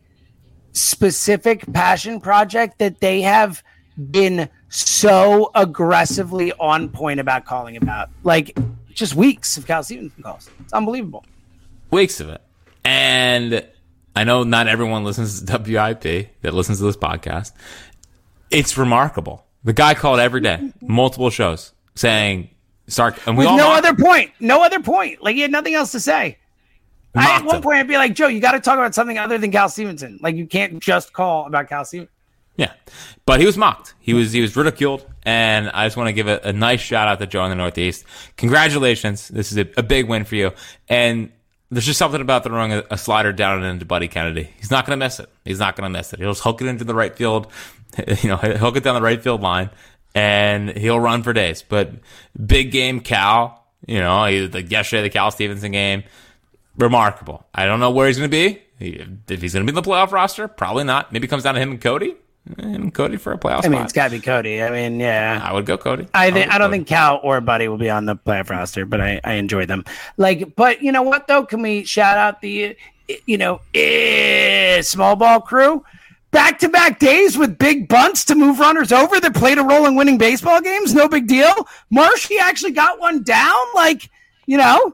specific passion project that they have been so aggressively on point about calling about. Like just weeks of Cal Stevenson calls. It's unbelievable. Weeks of it. And I know not everyone listens to W I P that listens to this podcast. It's remarkable. The guy called every day, multiple shows, saying, "Start." And we With all no mocked other him. point. No other point. Like he had nothing else to say. I, at one him. point, I'd be like, Joe, you got to talk about something other than Cal Stevenson. Like you can't just call about Cal Stevenson. Yeah, but he was mocked. He was he was ridiculed, and I just want to give a, a nice shout out to Joe in the Northeast. Congratulations, this is a, a big win for you. And there's just something about throwing a, a slider down into Buddy Kennedy. He's not going to miss it. He's not going to miss it. He'll just hook it into the right field, you know, hook it down the right field line, and he'll run for days. But big game Cal, you know, he, like yesterday the Cal Stevenson game, remarkable. I don't know where he's going to be. He, if he's going to be in the playoff roster, probably not. Maybe it comes down to him and Cody. And Cody for a playoff I mean, spot. it's got to be Cody. I mean, yeah. I would go Cody. I think I, I don't Cody. think Cal or Buddy will be on the playoff roster, but I, I enjoy them. Like, but you know what though? Can we shout out the, you know, eh, small ball crew? Back to back days with big bunts to move runners over that played a role in winning baseball games. No big deal. Marsh, he actually got one down. Like, you know,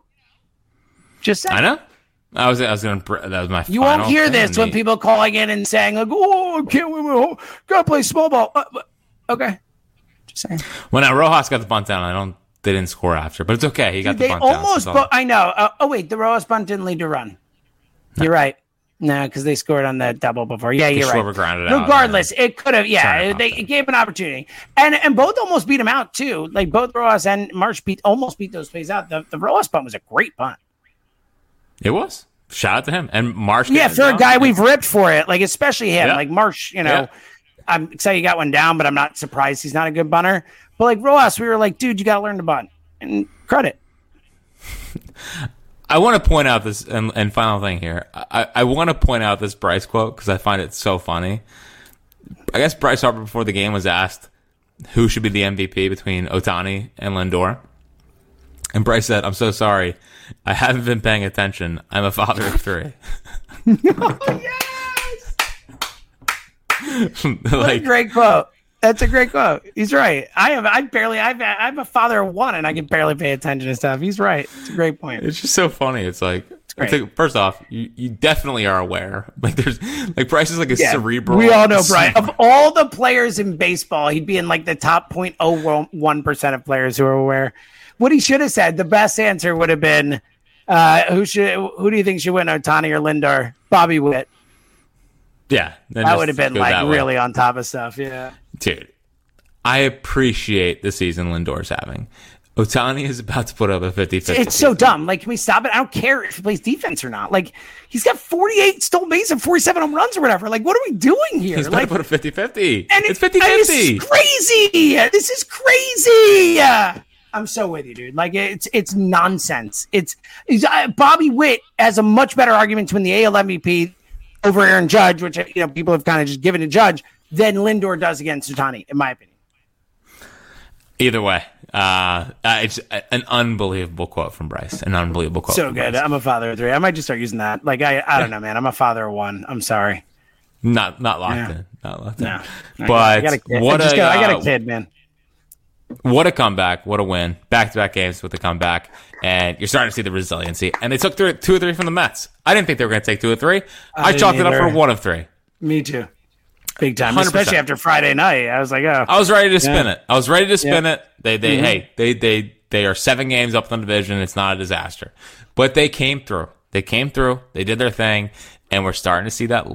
just saying. I know. I was I was going to that was my. You won't hear this when people calling in and saying like, "Oh, I can't win. Oh, gotta play small ball." Uh, okay, just saying. When uh, Rojas got the bunt down, I don't. They didn't score after, but it's okay. He got Dude, the they bunt almost. down. Bu- I know. Uh, oh wait, the Rojas bunt didn't lead to run. No. You're right. No, because they scored on the double before. Yeah, you're right. Grounded Regardless, out, it could have. Yeah, it, they it gave an opportunity, and and both almost beat him out too. Like both Rojas and Marsh beat almost beat those plays out. The the Rojas bunt was a great bunt. It was. Shout out to him and Marsh. Yeah, for a guy we've ripped for it, like especially him, yeah. like Marsh. You know, yeah. I'm excited he got one down, but I'm not surprised he's not a good bunter. But like Rojas, we were like, dude, you got to learn to bunt and credit. I want to point out this, and, and final thing here. I, I want to point out this Bryce quote because I find it so funny. I guess Bryce Harper before the game was asked who should be the M V P between Ohtani and Lindor. And Bryce said, I'm so sorry. I haven't been paying attention. I'm a father of three. Oh, yes! like, what a great quote. That's a great quote. He's right. I have. I barely. I've. I'm a father of one, and I can barely pay attention to stuff. He's right. It's a great point. It's just so funny. It's like, it's like first off, you, you definitely are aware. Like there's like Bryce is like a yeah, cerebral. We all know Bryce. Of all the players in baseball, he'd be in like the top zero point zero one percent of players who are aware. What he should have said, the best answer would have been, uh, "Who should? Who do you think should win, Ohtani or Lindor?" Bobby Witt. Yeah, that would have been like really way. on top of stuff. Yeah, dude, I appreciate the season Lindor's having. Ohtani is about to put up a fifty-fifty. It's so dumb. Like, can we stop it? I don't care if he plays defense or not. Like, he's got forty-eight stolen bases and forty-seven home runs or whatever. Like, what are we doing here? He's about like, to put a fifty-fifty. And it's fifty-fifty. It's crazy. This is crazy. I'm so with you, dude. Like, it's it's nonsense. It's, it's uh, Bobby Witt has a much better argument to win the A L M V P over Aaron Judge, which, you know, people have kind of just given to Judge, than Lindor does against Ohtani, in my opinion. Either way, uh, it's an unbelievable quote from Bryce. An unbelievable quote. So from good. Bryce. I'm a father of three. I might just start using that. Like, I, I don't know, man. I'm a father of one. I'm sorry. Not not locked yeah. in. Not locked no. in. But I got a kid. what I, a, got, I got a uh, kid, man. What a comeback. What a win. Back-to-back games with the comeback. And you're starting to see the resiliency. And they took three, two or three from the Mets. I didn't think they were going to take two or three. I, I chalked it up for one of three. Me too. Big time. one hundred percent. Especially after Friday night. I was like, oh. I was ready to spin yeah. it. I was ready to spin yeah. it. They, they, mm-hmm. hey, they, they, they are seven games up in the division. It's not a disaster. But they came through. They came through. They did their thing. And we're starting to see that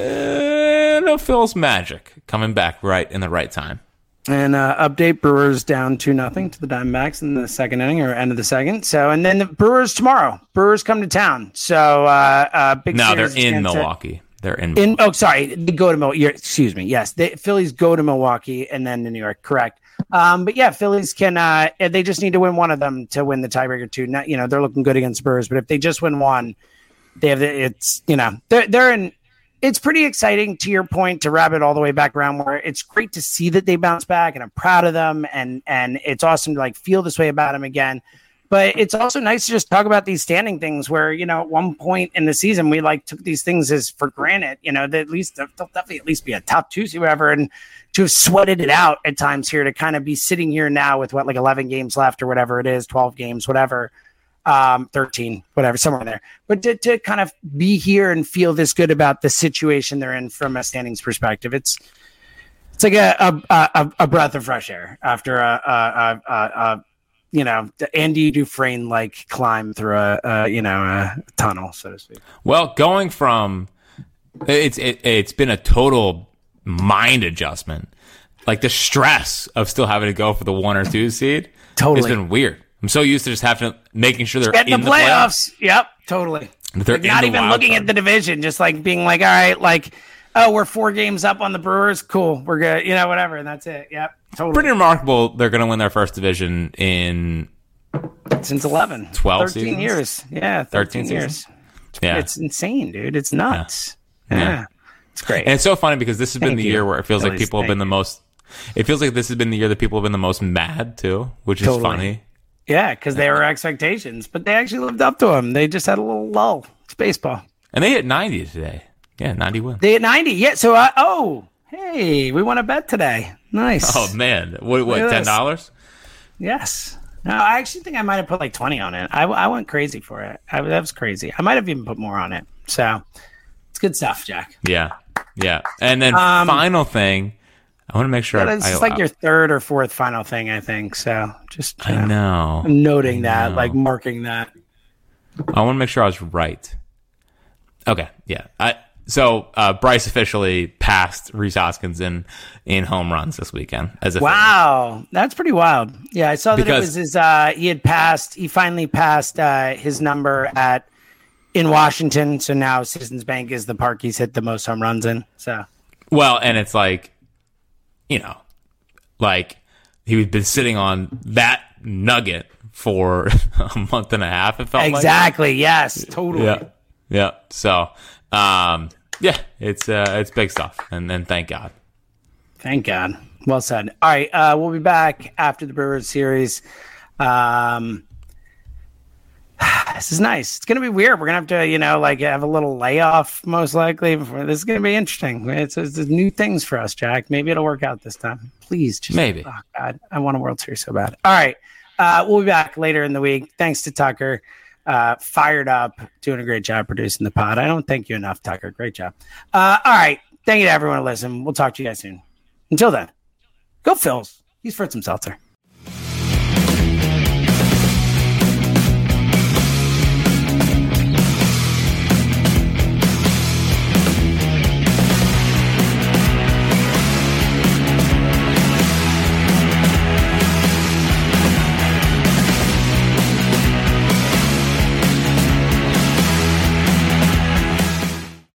little Phil's magic coming back right in the right time. And uh, update, Brewers down two nothing to the Diamondbacks in the second inning or end of the second. So, and then the Brewers tomorrow. Brewers come to town. So, uh, uh, big. No, they're in Milwaukee. They're in. in. Oh, sorry, they go to Milwaukee. Excuse me. Yes, the Phillies go to Milwaukee and then to New York. Correct. Um, but yeah, Phillies can. Uh, they just need to win one of them to win the tiebreaker. Two. Not, you know, they're looking good against Brewers, but if they just win one, they have. The, it's you know they're they're in. It's pretty exciting, to your point, to wrap it all the way back around, where it's great to see that they bounce back, and I'm proud of them, and and it's awesome to like feel this way about them again. But it's also nice to just talk about these standing things where, you know, at one point in the season, we like took these things as for granted, you know, that at least they'll definitely at least be a top two, whoever, and to have sweated it out at times here to kind of be sitting here now with what, like eleven games left or whatever it is, twelve games, whatever. Um, thirteen, whatever, somewhere in there. But to, to kind of be here and feel this good about the situation they're in from a standings perspective, it's it's like a a, a, a breath of fresh air after a, a, a, a you know Andy Dufresne like climb through a, a you know a tunnel, so to speak. Well, going from it's it, it's been a total mind adjustment. Like the stress of still having to go for the one or two seed, totally, has been weird. I'm so used to just having to, making sure they're Get in the the playoffs. playoffs. Yep, totally. They're like not the even looking card. at the division, just like being like, all right, like, oh, we're four games up on the Brewers. Cool, we're good. You know, whatever, and that's it. Yep, totally. Pretty remarkable. They're going to win their first division in since eleven, twelve, thirteen seasons? years. Yeah, thirteen, thirteen years. Yeah, it's insane, dude. It's nuts. Yeah, yeah. yeah. It's great. And it's so funny because this has Thank been the you. year where it feels At like least, people have been thank the you. most. It feels like this has been the year that people have been the most mad too, which is Totally. funny. Yeah, because they were expectations, but they actually lived up to them. They just had a little lull. It's baseball. And they hit ninety today. Yeah, ninety wins. They hit ninety. Yeah. So, uh, oh, hey, we won a bet today. Nice. Oh man, what? What? Look at Ten this. dollars? Yes. No, I actually think I might have put like twenty on it. I, I went crazy for it. I, that was crazy. I might have even put more on it. So it's good stuff, Jack. Yeah, yeah. And then Um, final thing, I want to make sure. Yeah, this I, is like I, your third or fourth final thing, I think. So just I uh, know. noting I that, know. like marking that. I want to make sure I was right. Okay, yeah. I so uh, Bryce officially passed Rhys Hoskins in in home runs this weekend. As a Wow, that's pretty wild. Yeah, I saw that Because- it was his. Uh, he had passed. He finally passed uh, his number at in Washington. So now Citizens Bank is the park he's hit the most home runs in. So Well, and it's like, you know, like he had been sitting on that nugget for a month and a half. It felt exactly. Like. Yes, totally. Yeah, yeah. So, um, yeah, it's uh, it's big stuff, and then thank God. Thank God. Well said. All right, uh, we'll be back after the Brewers series. Um, this is nice. It's going to be weird. We're going to have to, you know, like have a little layoff most likely. Before. This is going to be interesting. It's, it's, it's new things for us, Jack. Maybe it'll work out this time. Please. Just, Maybe. Oh, God. I want a World Series so bad. All right. Uh, we'll be back later in the week. Thanks to Tucker. Uh, fired up. Doing a great job producing the pod. I don't thank you enough, Tucker. Great job. Uh, all right. Thank you to everyone who listened. We'll talk to you guys soon. Until then, go Phils. He's Fritz himself there.